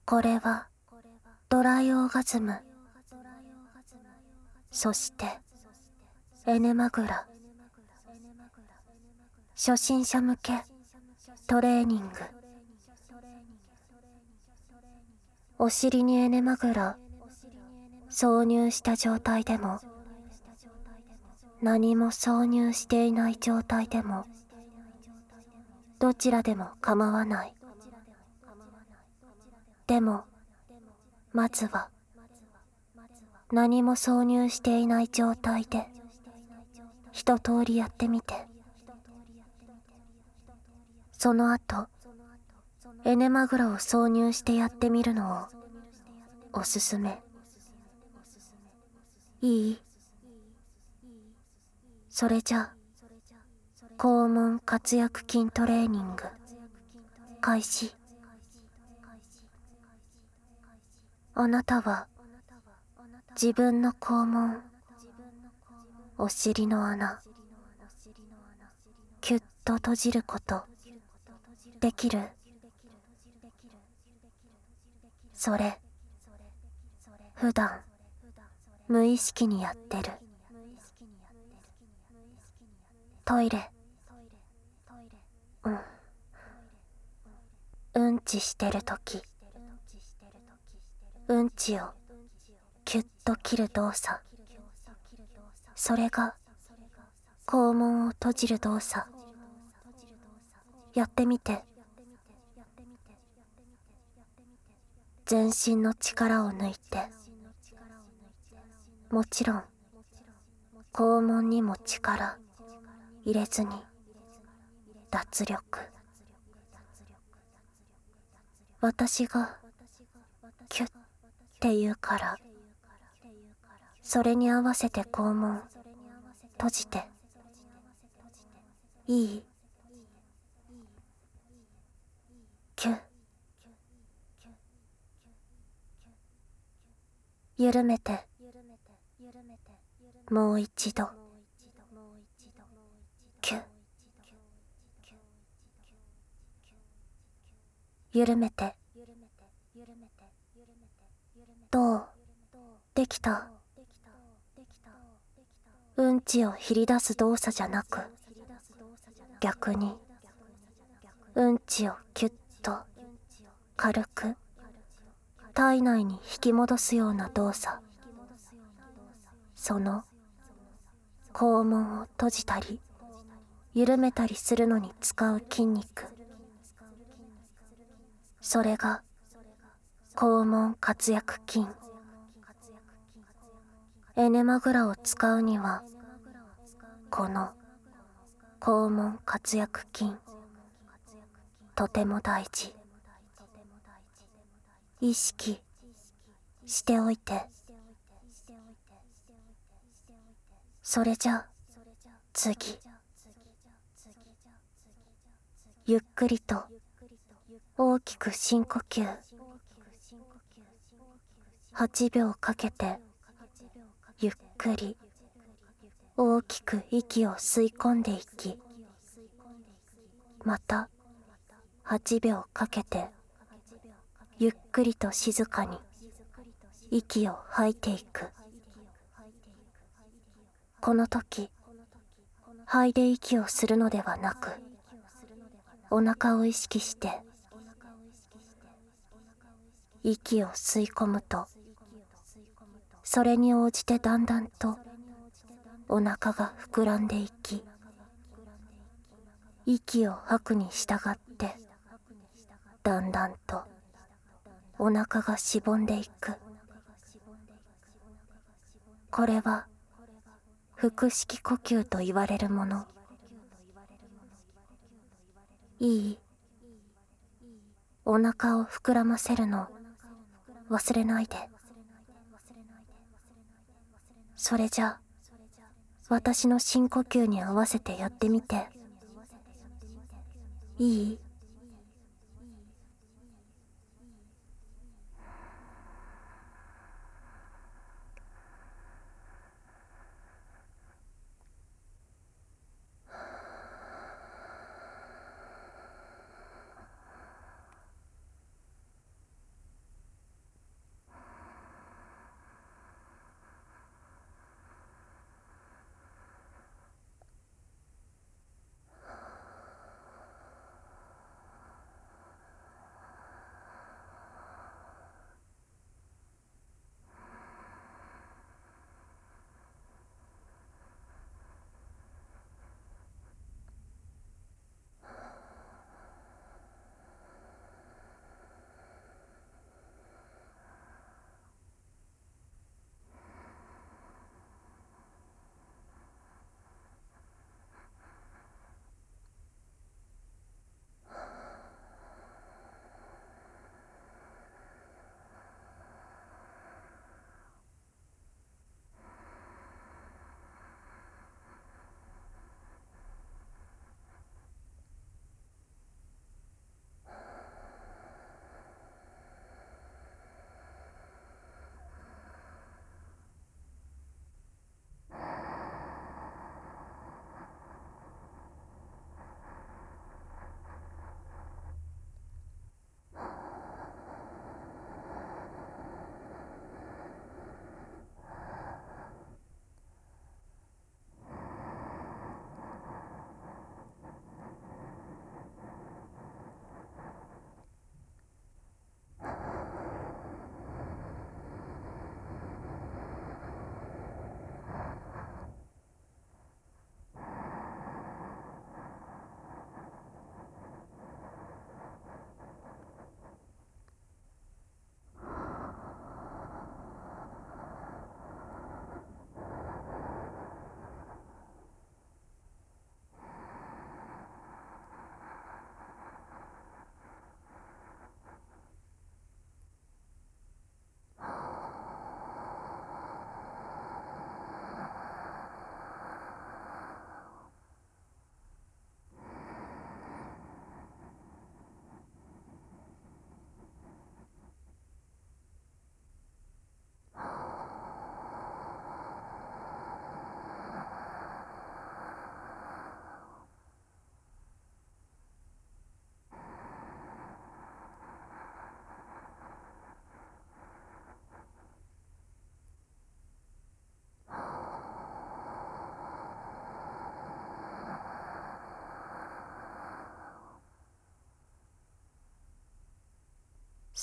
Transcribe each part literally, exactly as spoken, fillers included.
これはドライオーガズム、そしてエネマグラ、初心者向けトレーニング。お尻にエネマグラ挿入した状態でも、何も挿入していない状態でも、どちらでも構わない。でもまずは何も挿入していない状態で一通りやってみて、その後エネマグラを挿入してやってみるのをおすすめ。いい？それじゃあ肛門括約筋トレーニング開始。あなたは自分の肛門、お尻の穴、キュッと閉じることできる？それ普段無意識にやってる。トイレ、うんうんちしてるとき、うんちをキュッと切る動作、それが肛門を閉じる動作。やってみて。全身の力を抜いて、もちろん肛門にも力入れずに脱力。私がキュッて言うから、それに合わせて肛門閉じて。いい？キュッ、緩めて。もう一度キュッ、緩めて。どう？できた？うんちをひり出す動作じゃなく、逆にうんちをキュッと軽く体内に引き戻すような動作。その肛門を閉じたり緩めたりするのに使う筋肉、それが肛門括約筋。エネマグラを使うにはこの肛門括約筋とても大事。意識しておいて。それじゃ次、ゆっくりと大きく深呼吸。はちびょうかけてゆっくり大きく息を吸い込んでいき、またはちびょうかけてゆっくりと静かに息を吐いていく。この時肺で息をするのではなく、お腹を意識して息を吸い込むと、それに応じてだんだんとお腹が膨らんでいき、息を吐くに従ってだんだんとお腹がしぼんでいく。これは腹式呼吸と言われるもの。いい？お腹を膨らませるの忘れないで。それじゃあ私の深呼吸に合わせてやってみて。いい？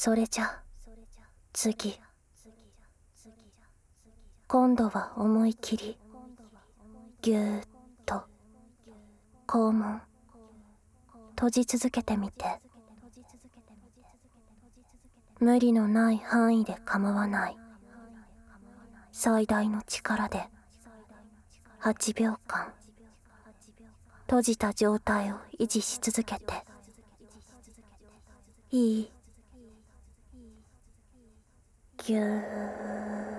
それじゃ次、今度は思い切りぎゅーっと肛門閉じ続けてみて。無理のない範囲で構わない。最大の力ではちびょうかん閉じた状態を維持し続けていい？ぎゅー。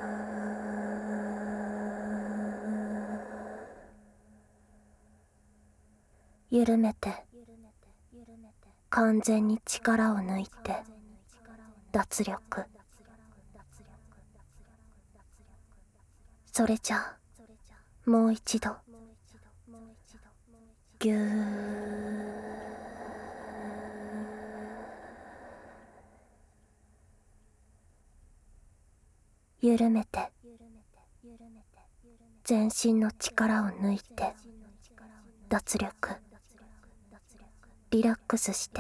緩めて、完全に力を抜いて脱力。それじゃもう一度ぎゅー。緩めて、全身の力を抜いて脱力。リラックスして。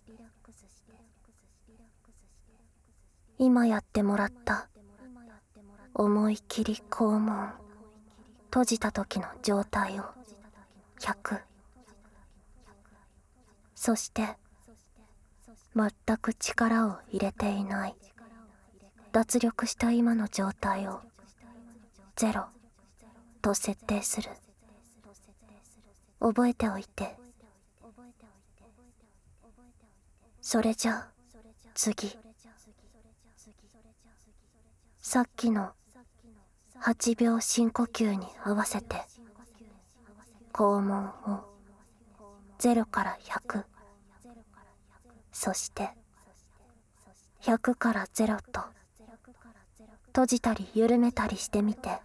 今やってもらった思い切り肛門閉じた時の状態をひゃく、そして全く力を入れていない脱力した今の状態をゼロと設定する。覚えておいて。それじゃあ次、さっきのはちびょう深呼吸に合わせて肛門をゼロからひゃく、そしてひゃくからゼロと閉じたり緩めたりしてみて。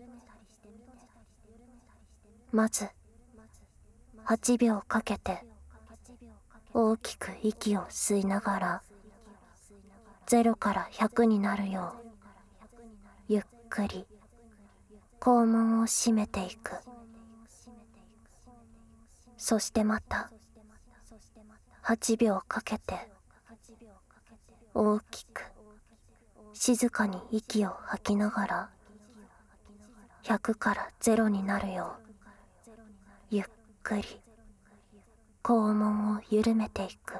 まずはちびょうかけて大きく息を吸いながらゼロからひゃくになるようゆっくり肛門を閉めていく。そしてまたはちびょうかけて大きく静かに息を吐きながらひゃくからゼロになるようゆっくり肛門を緩めていく。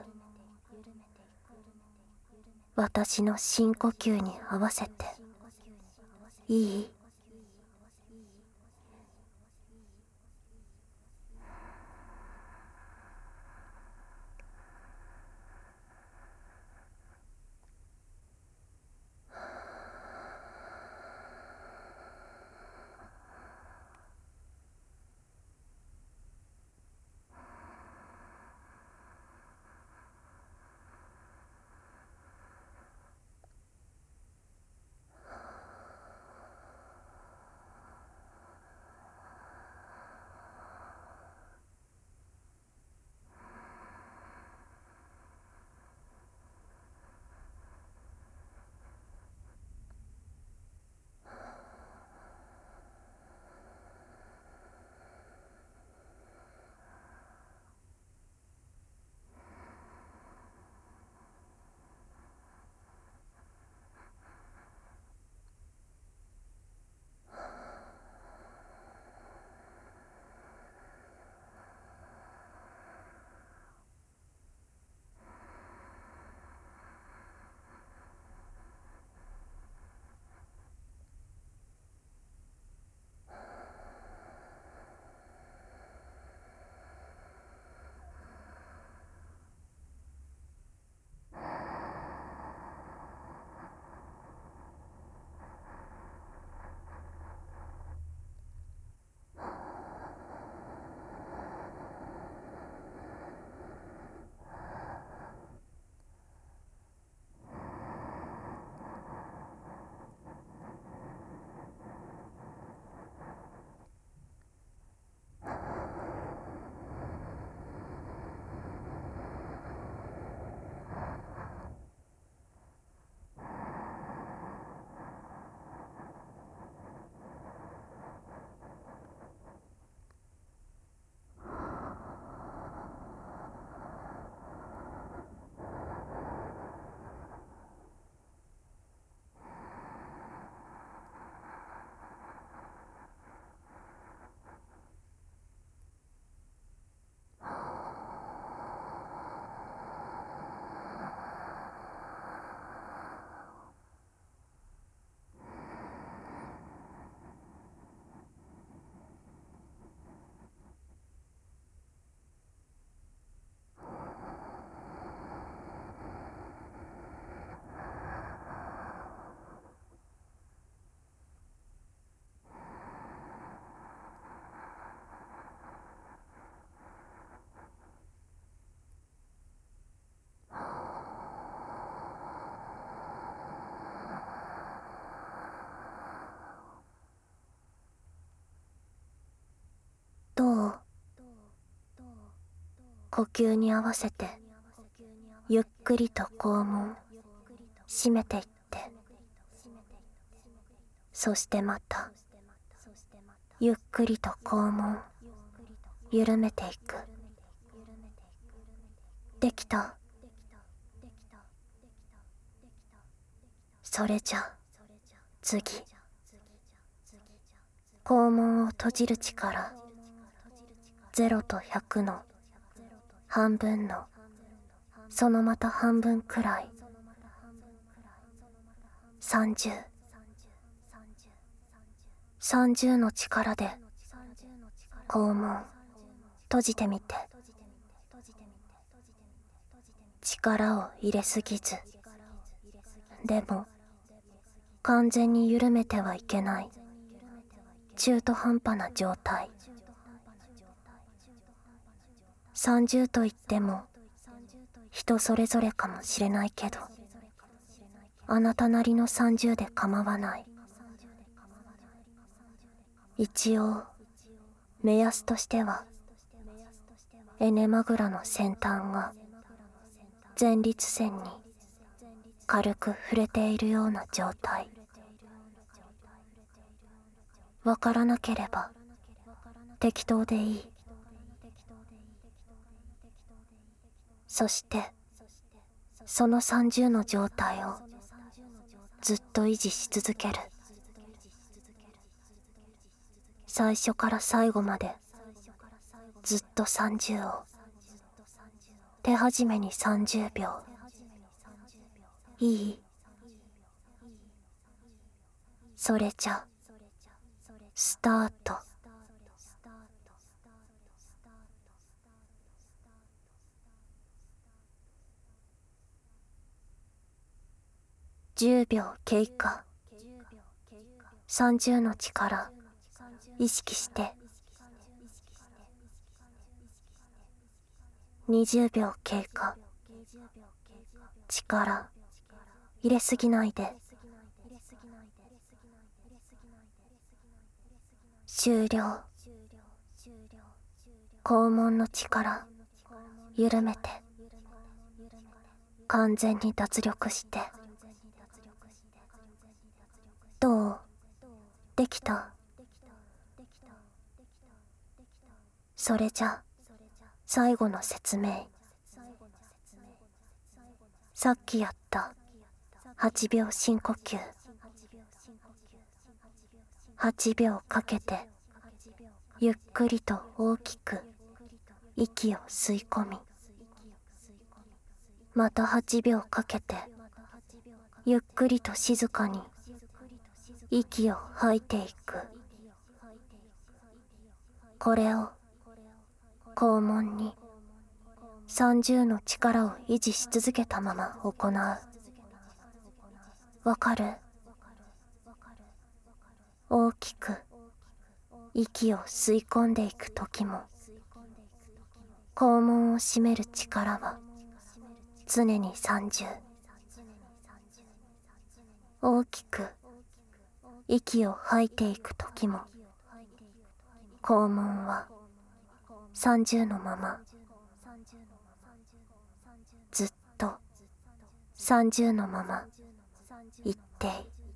私の深呼吸に合わせていい？ 呼吸に合わせてゆっくりと肛門締めていって、そしてまたゆっくりと肛門緩めていく。できた。それじゃ次、肛門を閉じる力、ゼロとひゃくの半分のそのまた半分くらい、さんじゅう、さんじゅうの力で肛門閉じてみて。力を入れすぎず、でも完全に緩めてはいけない中途半端な状態。さんじゅうと言っても人それぞれかもしれないけど、あなたなりのさんじゅうで構わない。一応目安としてはエネマグラの先端が前立腺に軽く触れているような状態。わからなければ適当でいい。そしてそのさんじゅうの状態をずっと維持し続ける。最初から最後までずっとさんじゅうを。手始めにさんじゅうびょう。いい？それじゃスタート。じゅうびょう経過。さんじゅうの力意識して。にじゅうびょう経過。力入れすぎないで。終了。肛門の力緩めて、完全に脱力して。どう？できた？それじゃ最後の説明。さっきやったはちびょう深呼吸。はちびょうかけてゆっくりと大きく息を吸い込み、またはちびょうかけてゆっくりと静かに息を吐いていく。これを肛門にさんじゅうの力を維持し続けたまま行う。わかる？大きく息を吸い込んでいくときも、肛門を締める力は常にさんじゅう。大きく息を吐いていくときも、肛門はさんじゅうのまま。ずっとさんじゅうのまま一定。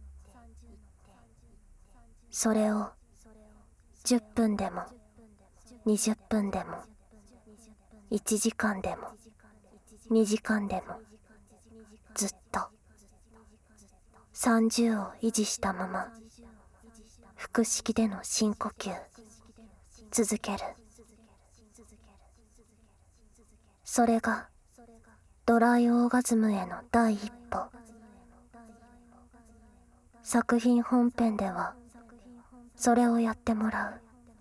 それをじゅっぷんでもにじゅっぷんでもいちじかんでもにじかんでもずっとさんじゅうを維持したまま腹式での深呼吸続ける。それがドライオーガズムへの第一歩。作品本編ではそれをやってもらう。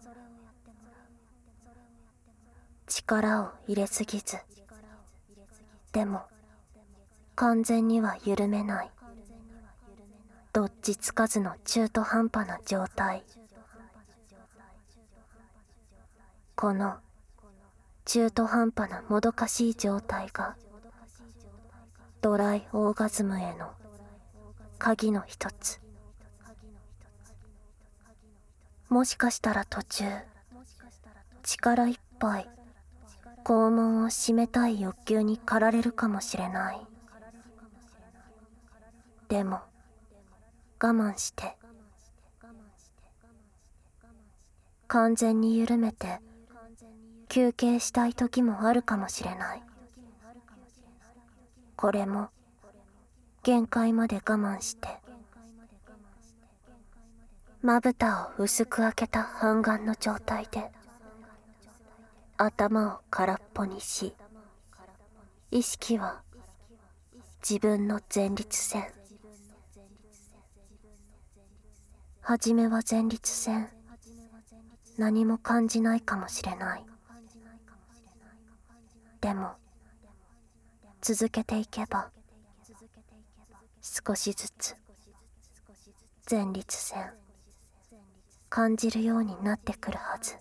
力を入れすぎず、でも完全には緩めない、どっちつかずの中途半端な状態。この中途半端なもどかしい状態がドライオーガズムへの鍵の一つ。もしかしたら途中力いっぱい肛門を閉めたい欲求に駆られるかもしれない。でも我慢して完全に緩めて休憩したい時もあるかもしれない。これも限界まで我慢してまぶたを薄く開けた半眼の状態で頭を空っぽにし、意識は自分の前立腺。はじめは前立腺何も感じないかもしれない。でも続けていけば少しずつ前立腺感じるようになってくるはず。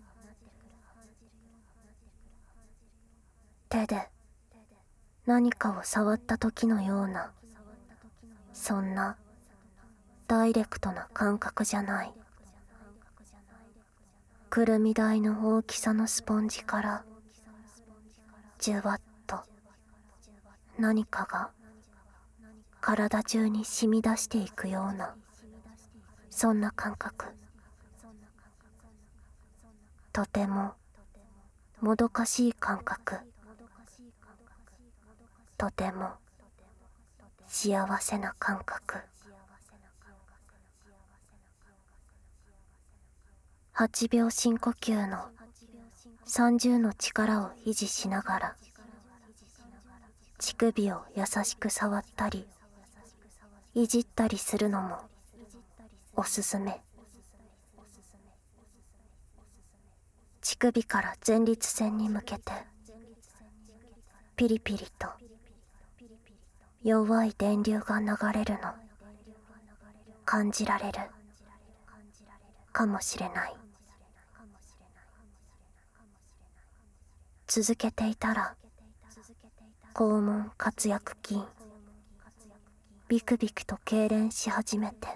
手で何かを触った時のような、そんなダイレクトな感覚じゃない。くるみ大の大きさのスポンジからじゅわっと何かが体中に染み出していくような、そんな感覚。とてももどかしい感覚。とても幸せな感覚。はちびょう深呼吸のさんじゅうの力を維持しながら乳首を優しく触ったりいじったりするのもおすすめ。乳首から前立腺に向けてピリピリと弱い電流が流れるの感じられるかもしれない。続けていたら肛門括約筋ビクビクと痙攣し始めて、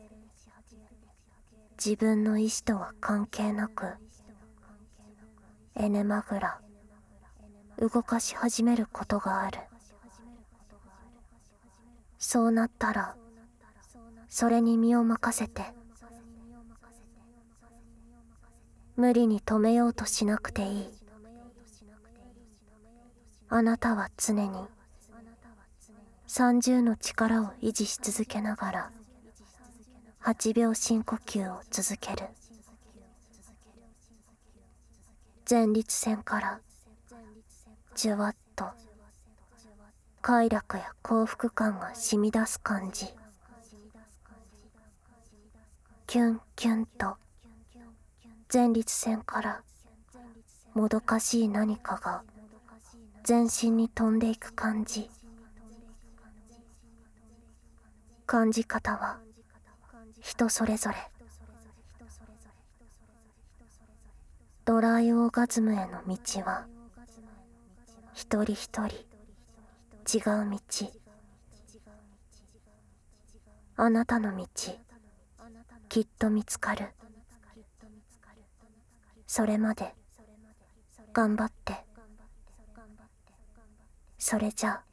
自分の意思とは関係なくエネマグラ動かし始めることがある。そうなったらそれに身を任せて無理に止めようとしなくていい。あなたは常にさんじゅうの力を維持し続けながらはちびょう深呼吸を続ける。前立腺からじゅわっと快楽や幸福感が染み出す感じ。キュンキュンと前立腺からもどかしい何かが全身に飛んでいく感じ。感じ方は人それぞれ。ドライオーガズムへの道は一人一人違う道。あなたの道きっと見つかる。それまで頑張って。それじゃあ